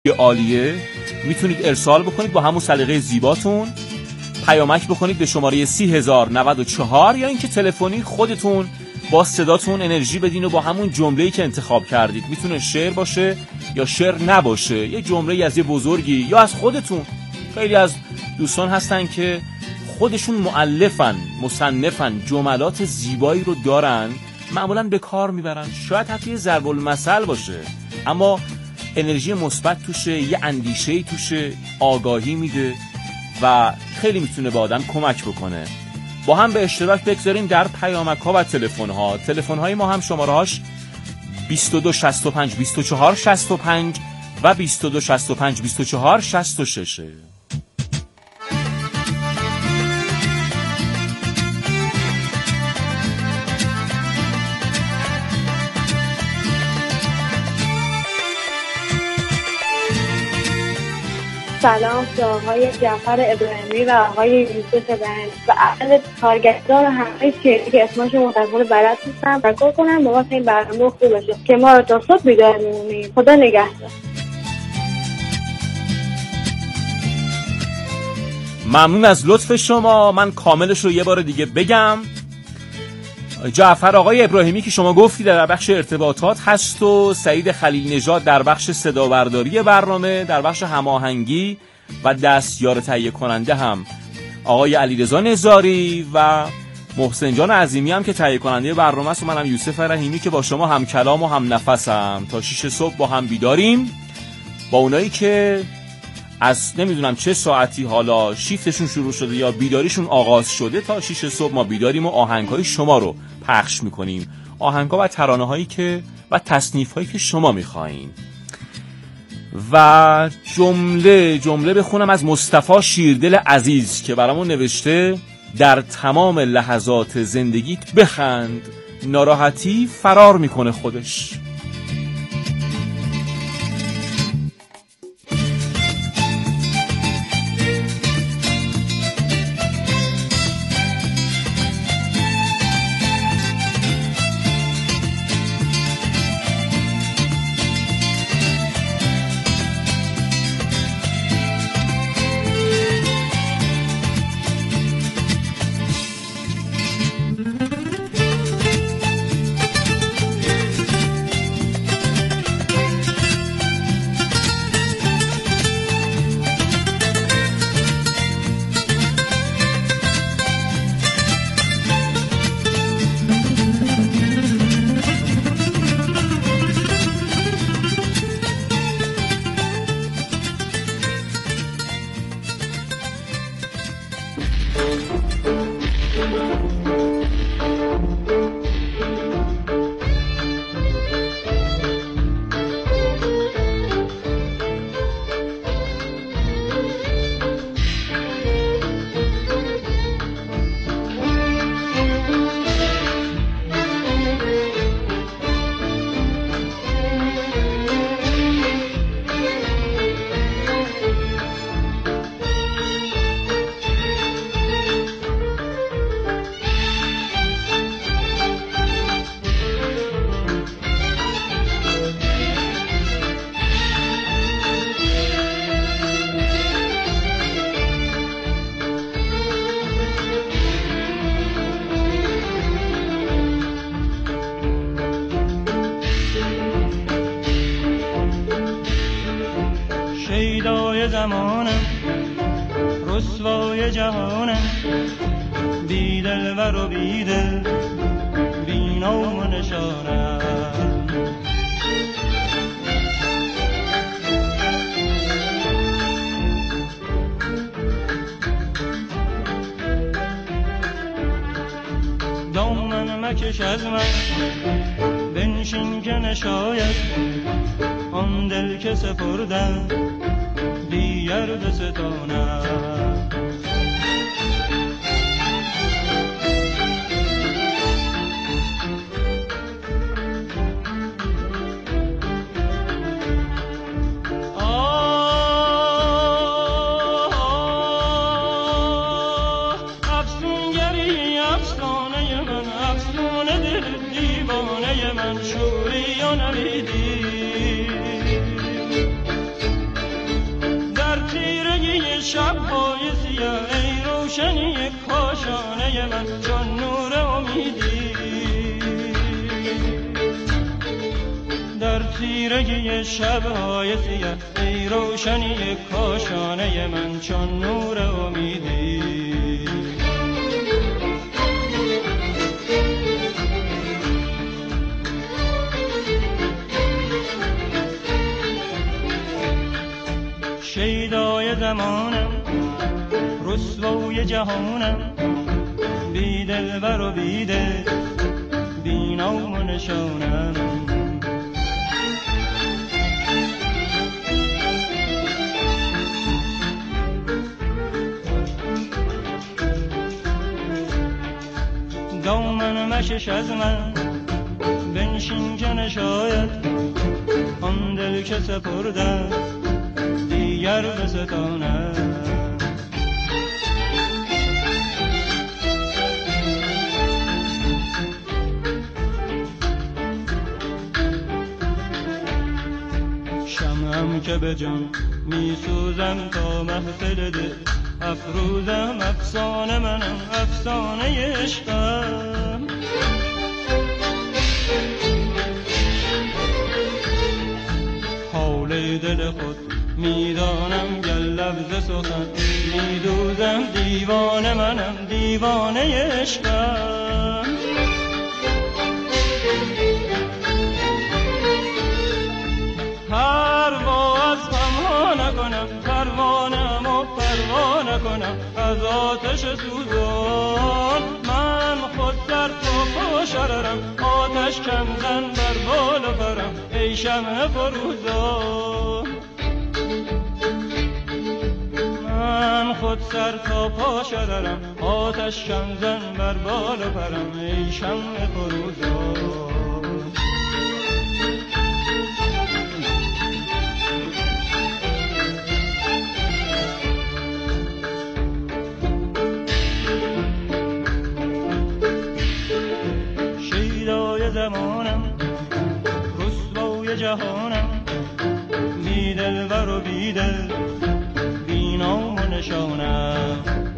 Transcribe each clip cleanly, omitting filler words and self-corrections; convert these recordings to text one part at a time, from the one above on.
عالیه. میتونید ارسال بکنید با همون سلیقه زیباتون، پیامک بکنید به شماره 30094 یا اینکه تلفنی خودتون با صداتون انرژی بدین و با همون جمله‌ای که انتخاب کردید، میتونه شعر باشه یا شعر نباشه، یه جمله‌ای از یه بزرگی یا از خودتون. خیلی از دوستان هستن که خودشون مؤلفن، مصنفن، جملات زیبایی رو دارن، معمولاً به کار میبرن. شاید حتی ضرب المثل باشه اما انرژی مثبت توشه، یه اندیشه‌ای توشه، آگاهی میده و خیلی میتونه به آدم کمک بکنه. با هم به اشتراک بگذاریم در پیامک‌ها و تلفن‌ها. تلفن‌های ما هم شماره‌هاش 2265 24 65 و 2265 24 66. سلام به آقای جعفر ابراهیمی و آقای یوسف ابراهیمی و اهل کارگردان همه شیعی که اسمشو متأسفانه بلد نیستم. تشکر کنم بابا این برنامه خوب باشه که ما رو تا صبح بیدار می‌مونیم. خدا نگهدار. ممنون از لطف شما. من کاملش رو یه بار دیگه بگم. جعفر آقای ابراهیمی که شما گفتی در بخش ارتباطات هست و سعید خلیل نژاد در بخش صدابرداری برنامه، در بخش هماهنگی و دستیار تهیه کننده هم آقای علیرضا نزاری و محسن جان عظیمی هم که تهیه کننده برنامه است و منم یوسف رحیمی که با شما هم کلام و هم نفسم. تا 6 صبح با هم بیداریم، با اونایی که از نمیدونم چه ساعتی حالا شیفتشون شروع شده یا بیداریشون آغاز شده، تا 6 صبح ما بیداریم و آهنگهای شما رو پخش میکنیم، آهنگها و ترانه‌هایی که و تصنیف‌هایی که شما میخواین. و جمله بخونم از مصطفی شیردل عزیز که برامون نوشته: در تمام لحظات زندگیت بخند، ناراحتی فرار میکنه خودش. زمانم رسوای جهانم، بی دلبر و بی دل، بی نام و نشانم. دامن مکش از من، بنشین که نشاید آن دل که سپردم دیگر بستانم. افسونگری افسانه من، افسونه دل دیوانه من، شوری و نویدی شب‌های سیاه ای روشنی کاشانه من چون نور امیدی در تیرگی شب‌های سیاه ای روشنی کاشانه من چون نور امیدی شیدای زمانم رسوای جهانم بی دلبر و بی دل بی نام و نشانم دامن مشش از من بنشین که نشاید آن دل که سپردم دیگر بستانم شمعم که به جان می سوزم تا محفل دل افروزم افسانه منم افسانه عشقم حال دل خود میدانم گر لفظ سخن میدوزم دیوانه منم دیوانه عشقم پرواز پنهان نکنم پروانم و پروانه کنم از آتش سوزان من خود در تو پاشرم آتش کم زن بر بال و پرم ای شمع فروزان من خود سر تا پا شررم آتش کم زن بر بال و پرم ای شمع فروزان شیدای زمانم رسوای جهانم بی دلبر و بی دل بی نام و نشانم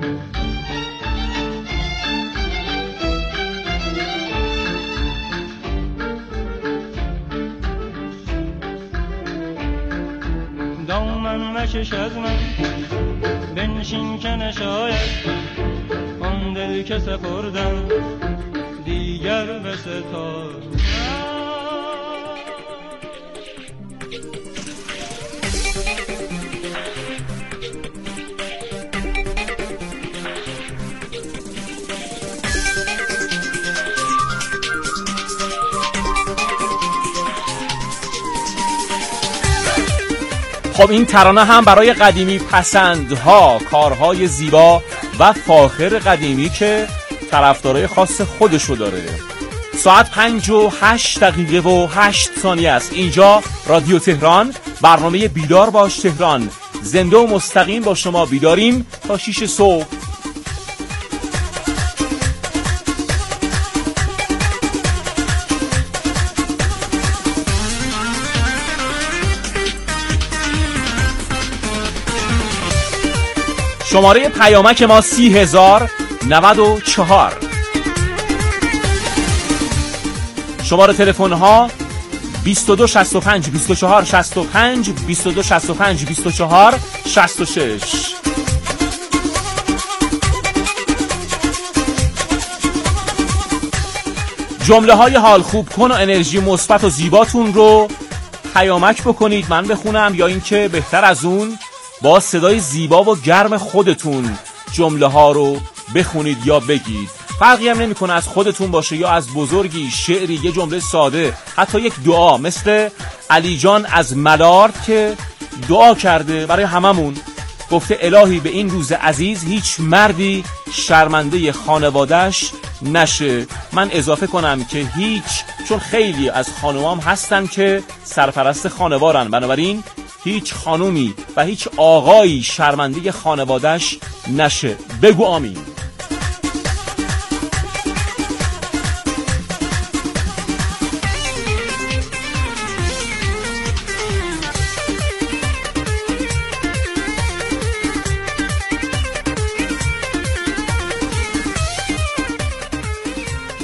دامن مکش از من بنشین که نشاید آن دل که سپردم دیگر بستانم خب این ترانه هم برای قدیمی پسندها، کارهای زیبا و فاخر قدیمی که طرفدارای خاص خودشو داره. ساعت 5:08 است. اینجا رادیو تهران، برنامه بیدار باش تهران، زنده و مستقیم با شما بیداریم تا 6 صبح. شماره پیامک ما 30094. شماره تلفن ها 2265 24 65 2265 24 66. جمله های حال خوب کن و انرژی مثبت و زیباتون رو پیامک بکنید من بخونم، یا اینکه بهتر از اون با صدای زیبا و گرم خودتون جمله ها رو بخونید یا بگید. فرقی هم نمیکنه از خودتون باشه یا از بزرگی، شعری، یه جمله ساده، حتی یک دعا مثل علی جان از ملارد که دعا کرده برای هممون، گفته الهی به این روز عزیز هیچ مردی شرمنده خانواده‌اش نشه. من اضافه کنم که هیچ، چون خیلی از خانوام هستن که سرپرست خانوارن، بنابراین هیچ خانومی و هیچ آقایی شرمنده خانواده‌اش نشه. بگو آمین.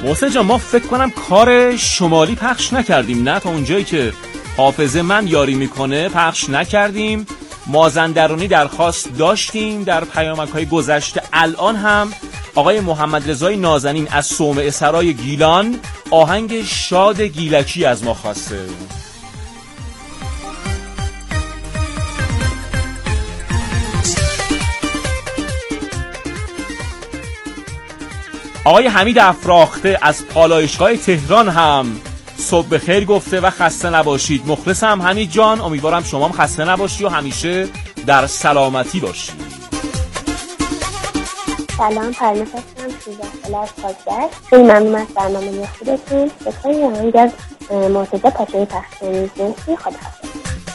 محسن جان ما فکر کنم کار شمالی پخش نکردیم، نه تا اونجایی که حافظه من یاری میکنه پخش نکردیم. مازندرانی درخواست داشتیم در پیامک‌های گذشته. الان هم آقای محمد رضای نازنین از صومعه سرای گیلان آهنگ شاد گیلکی از ما خواسته. آقای حمید افراخته از پالایشگاه تهران هم صبح بخیر گفته و خسته نباشید. مخلصم حمید جان، امیدوارم شما هم خسته نباشی و همیشه در سلامتی باشی. سلام، پرناز هستم، 16 ساله از خاکدر. خیلی ممنون از برنامه خودتون. بخواهی آهنگ از مرتضی پاشایی پخش کنید. خداحافظ.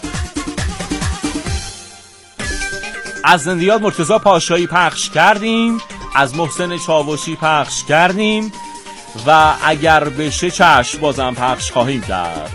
از زندیات مرتضی پاشایی پخش کردیم، از محسن چاوشی پخش کردیم و اگر بشه چشم بازم پخش خواهیم کرد.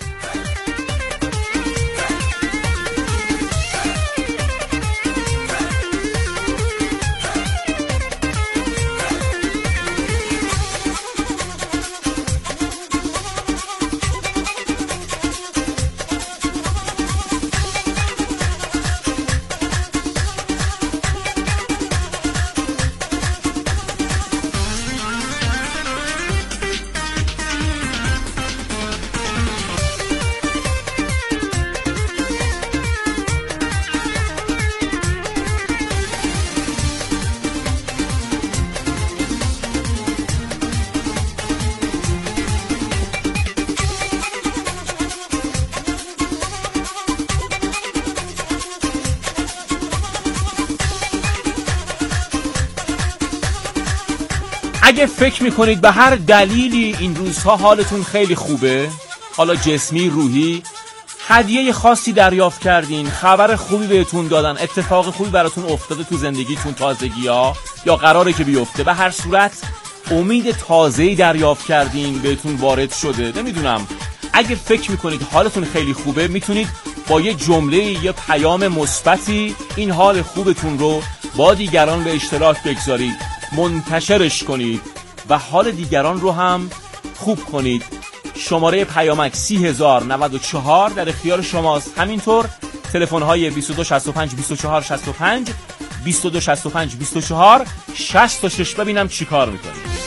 اگه فکر میکنید به هر دلیلی این روزها حالتون خیلی خوبه، حالا جسمی، روحی، هدیه خاصی دریافت کردین، خبر خوبی بهتون دادن، اتفاق خوبی براتون افتاده تو زندگیتون، تازگی‌ها یا قراره که بیفته، به هر صورت امید تازه‌ای دریافت کردین بهتون وارد شده، نمیدونم، اگه فکر میکنید حالتون خیلی خوبه میتونید با یه جمله، یه پیام مثبتی این حال خوبتون رو با دیگران به اشتراک بگذارید، منتشرش کنید و حال دیگران رو هم خوب کنید. شماره پیامک 30094 در اختیار شماست. همینطور تلفن‌های 2265 2465 2265 24 66 ببینم چی کار میکنید.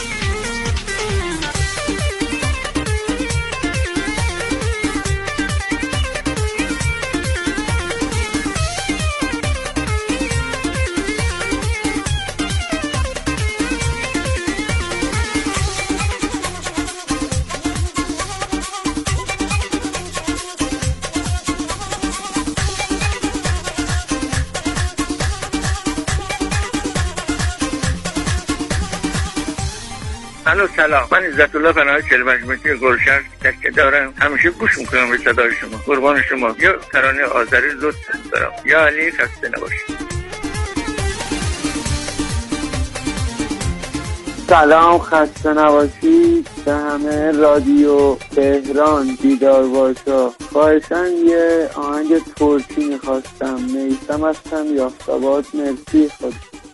سلام، من عزت الله پناهی چلمجمتی گلشن تکه دارم. همیشه گوش میکنم به صدای شما. قربان شما. یا ترانه آذری لطف دارم. یا علی، خسته نباشید. سلام، خسته نباشید. به همه رادیو تهران بیدار باشا. خواهشاً یه آهنگ ترکی میخواستم. میثم هستم، یافت‌آباد. مرسی. خود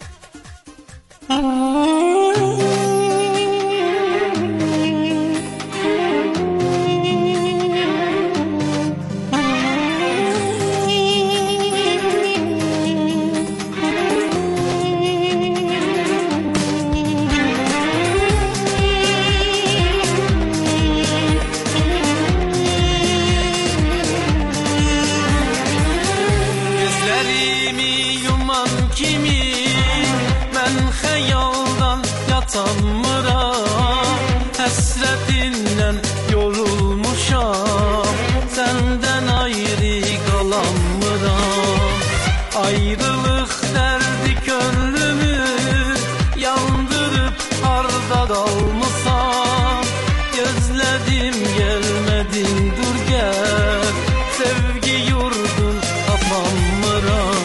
Həsrətindən yorulmuşam, səndən ayrı qalanmıram. Ayrılıq dərdi könlümü yandırıb harda qalmısan. Gözlədim gəlmədin, dur gəl, sevgi yurdun tapamıram.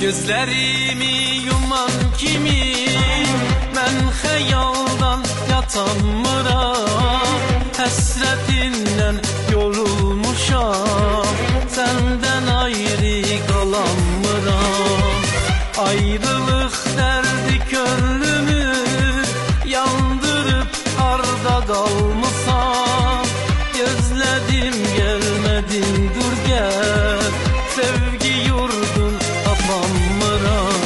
Gözlerimi yuman kimi mən xəyaldan yatanmıram Həsrətindən yorulmuşam Səndən ayrı qalanmıram Ayrılıq dərdi könlümü Yandırıb harda qalmışam Gözlədim gəlmədin dur gəl Sevgi yurdun tapamıram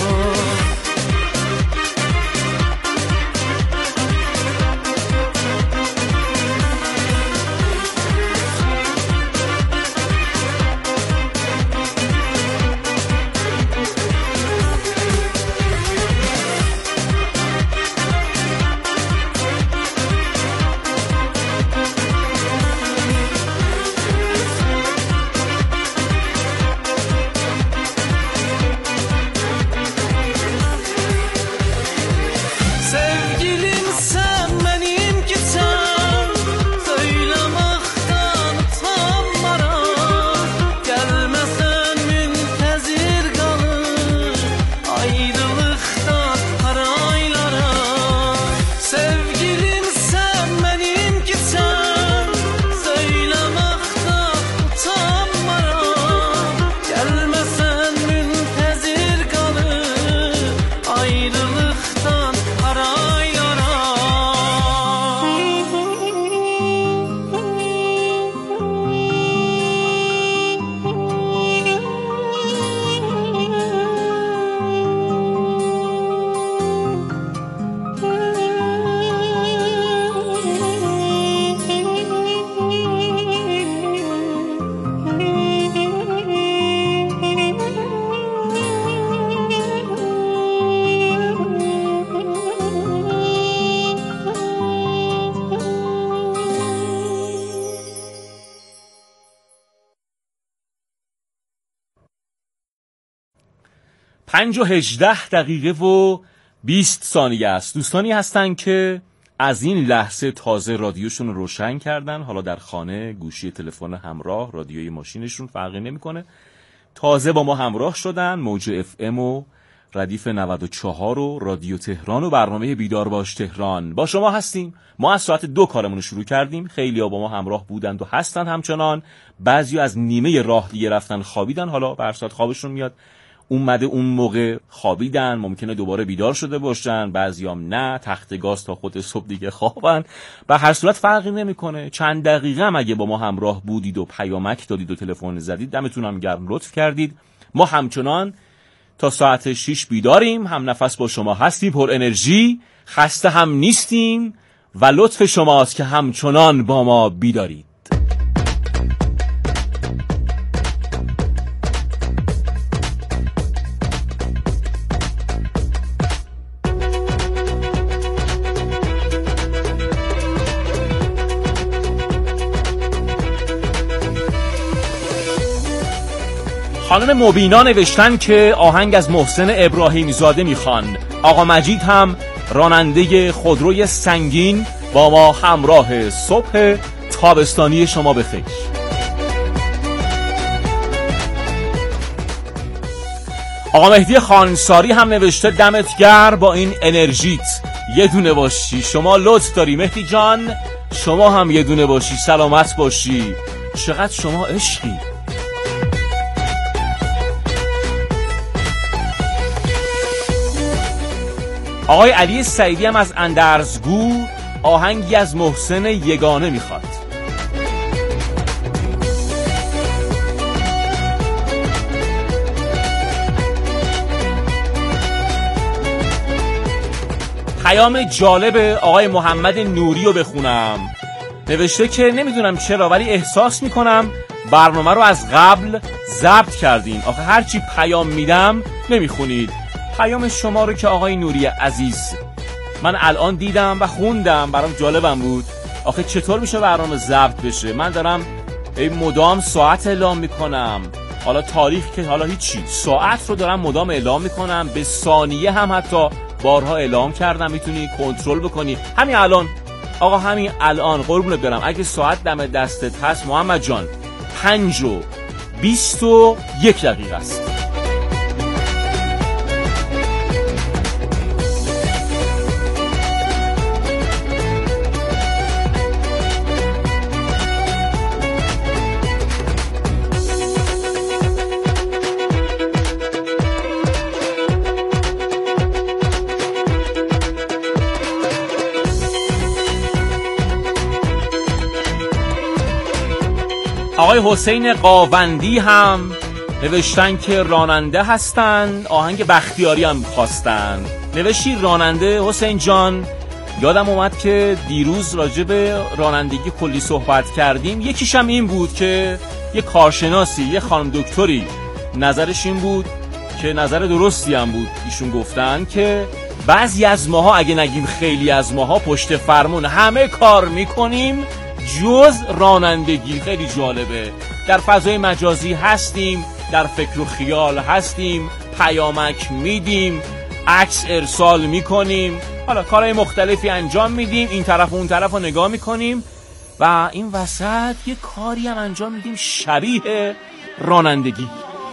پنج و 18 دقیقه و 20 ثانیه است. دوستانی هستن که از این لحظه تازه رادیوشون رو روشن کردن، حالا در خانه، گوشی تلفن همراه، رادیوی ماشینشون، فرقی نمیکنه، تازه با ما همراه شدن. موج اف ام و ردیف 94 و رادیو تهران و برنامه بیدار باش تهران با شما هستیم. ما از ساعت 2 کارمون رو شروع کردیم. خیلی‌ها با ما همراه بودند و هستن همچنان. بعضی از نیمه راه دیگه رفتن خوابیدن، حالا به هر ساعت خوابشون میاد اومده اون موقع خوابیدن، ممکنه دوباره بیدار شده باشن، بعضیام نه، تخت گاز تا خود صبح دیگه خوابن. به هر صورت فرقی نمیکنه. چند دقیقه هم اگه با ما همراه بودید و پیامک دادید و تلفن زدید، دمتون هم گرم، لطف کردید. ما همچنان تا ساعت 6 بیداریم، هم نفس با شما هستیم، پر انرژی، خسته هم نیستیم و لطف شماست که همچنان با ما بیدارید. خانم مبینا نوشتن که آهنگ از محسن ابراهیمی زاده میخوان. آقا مجید هم راننده خودروی سنگین با ما همراه. صبح تابستانی شما بخیر. آقا مهدی خانساری هم نوشته دمت گرم با این انرژیت، یه دونه باشی. شما لطف داری مهدی جان، شما هم یه دونه باشی، سلامت باشی. چقدر شما عشقی. آقای علی سعیدی هم از اندرزگو آهنگی از محسن یگانه میخواد. پیام جالب آقای محمد نوری رو بخونم. نوشته که نمیدونم چرا ولی احساس میکنم برنامه رو از قبل ضبط کردین. آخه هرچی پیام میدم نمیخونید. پیام شما رو که آقای نوری عزیز من الان دیدم و خوندم، برام جالبم بود. آخه چطور میشه برنامه ضبط بشه؟ من دارم مدام ساعت اعلام میکنم، حالا تاریخ که حالا هیچی، ساعت رو دارم مدام اعلام میکنم، به ثانیه هم حتی بارها اعلام کردم، میتونی کنترل بکنی. همین الان آقا، همین الان قربونت برم، اگه ساعت دم دستت هست محمد جان 5:21 است. آقای حسین قاوندی هم نوشتن که راننده هستن، آهنگ بختیاری هم خواستن. نوشتی راننده حسین جان، یادم اومد که دیروز راجع به رانندگی کلی صحبت کردیم. یکیش هم این بود که یه کارشناسی، یه خانم دکتری نظرش این بود که نظر درستی هم بود، ایشون گفتن که بعضی از ماها، اگه نگیم خیلی از ماها، پشت فرمون همه کار میکنیم جز رانندگی. خیلی جالبه، در فضای مجازی هستیم، در فکر و خیال هستیم، پیامک میدیم، عکس ارسال میکنیم، حالا کارهای مختلفی انجام میدیم، این طرف و اون طرف رو نگاه میکنیم و این وسط یه کاری هم انجام میدیم شبیه رانندگی.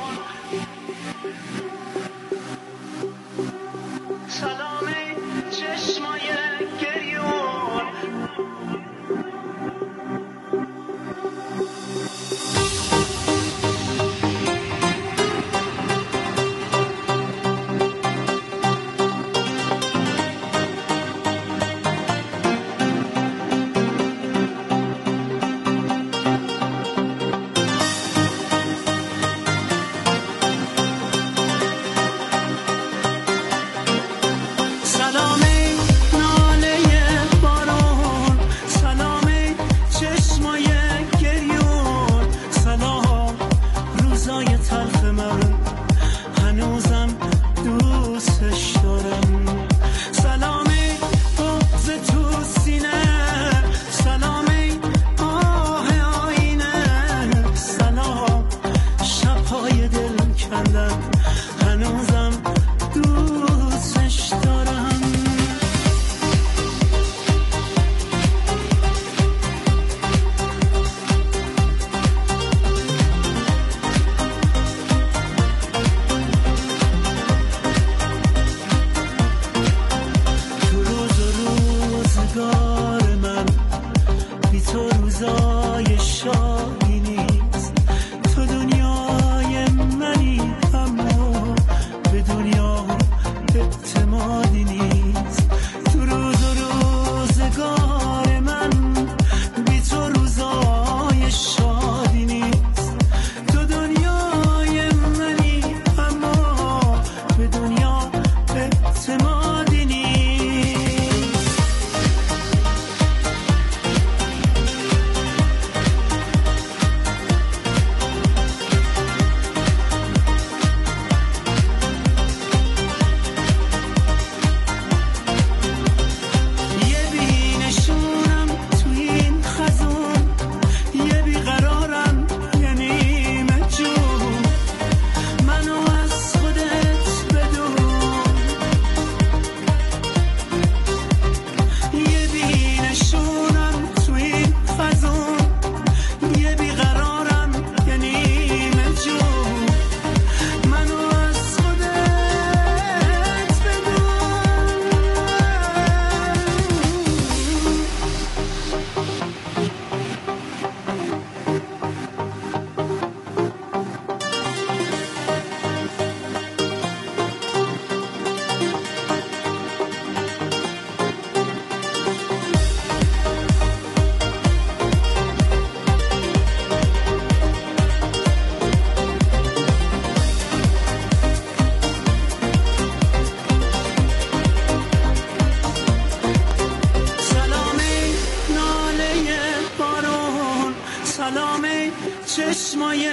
چشمای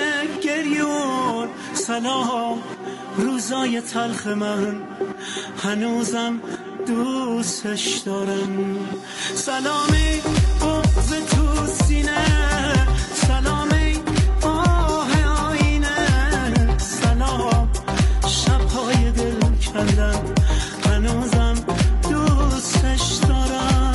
گریون، سلام روزای تلخ من، هنوزم دوستش دارم. سلامی بغض تو سینه، سلامی آه آینه، سلام شبهای دل کندن، هنوزم دوستش دارم.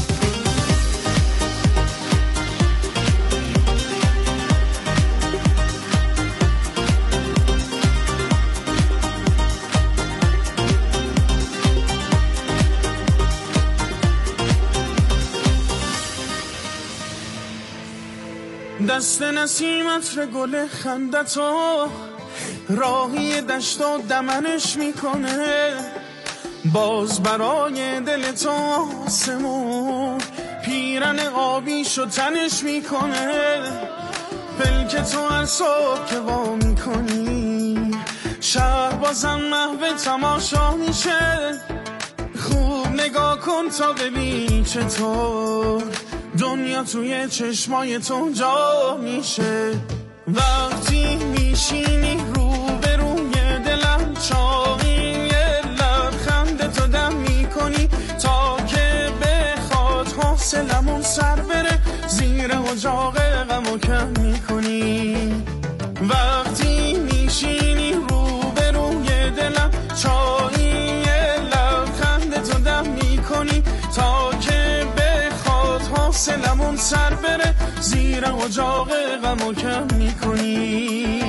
دست نسیمت گل خندتو راهی دشت و دمنش میکنه، باز برای دل تو آسمون پیرن آبیشو تنش میکنه. پلک تو هر صبح که وا میکنی شهر بازم محو تماشا میشه. خوب نگاه کن تا ببین چطور دنیا توی چشمای تو جا میشه. وقتی میشینی روبروی دلم چاقی یه لبخند تو دم میکنی تا که بخواد حوصلمون سر بره زیر اجاق غمو کم میکنی. وقتی میشینی روبروی دلم چاقی یه لبخند تو دم میکنی تا که بخواد حوصلمون سر بره زیر اجاق غمو کم میکنی.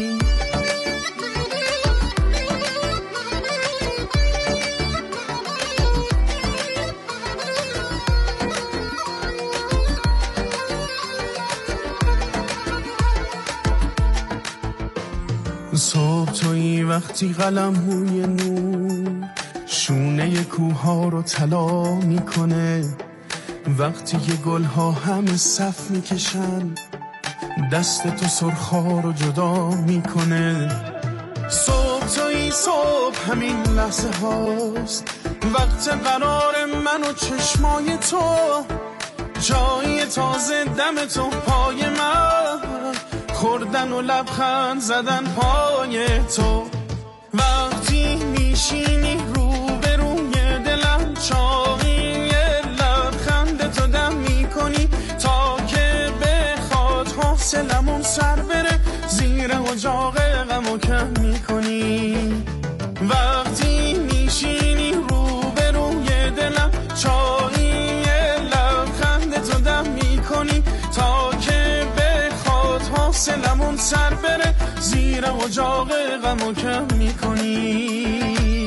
صبح تویی وقتی قلم موی نور شونه کوها رو طلا میکنه. وقتی که گلها همه صف میکشن دست تو سرخا رو جدا میکنه. صبح تویی صبح همین لحظه هاست وقت قرار من و چشمای تو جایی تازه دم تو پای من خوردن و لبخند زدن پای تو. وقتی میشینی روبروی دلم چاقی یه لبخند تو دم میکنی تا که بخواد حوصلمون سر بره زیر اجاق غمو کم میکنی. وقتی میشینی روبروی دلم چاقی یه لبخند تو دم میکنی تا که بخواد حوصلمون سر بره زیر اجاق غمو کم میکنی.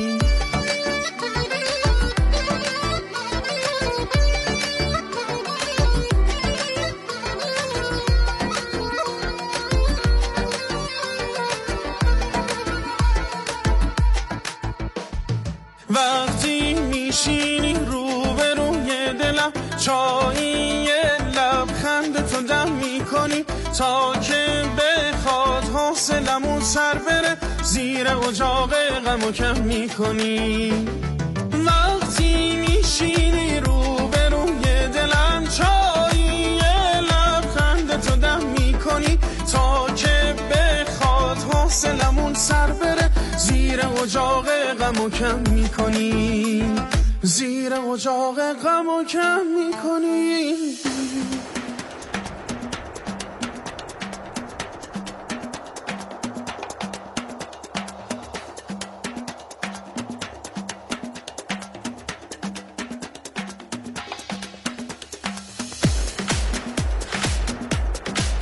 وقتی میشینی روبروی دلم چایی یه لبخند تو دم میکنی تا که بخواد حوصلمون سر بره زیر اجاق غمو کم میکنی. وقتی میشینی روبروی دلم چایی یه لبخند تو دم میکنی تا که بخواد حوصلمون سر بره زیر اجاق غمو کم میکنی. زیر اجاق غمو کم میکنی.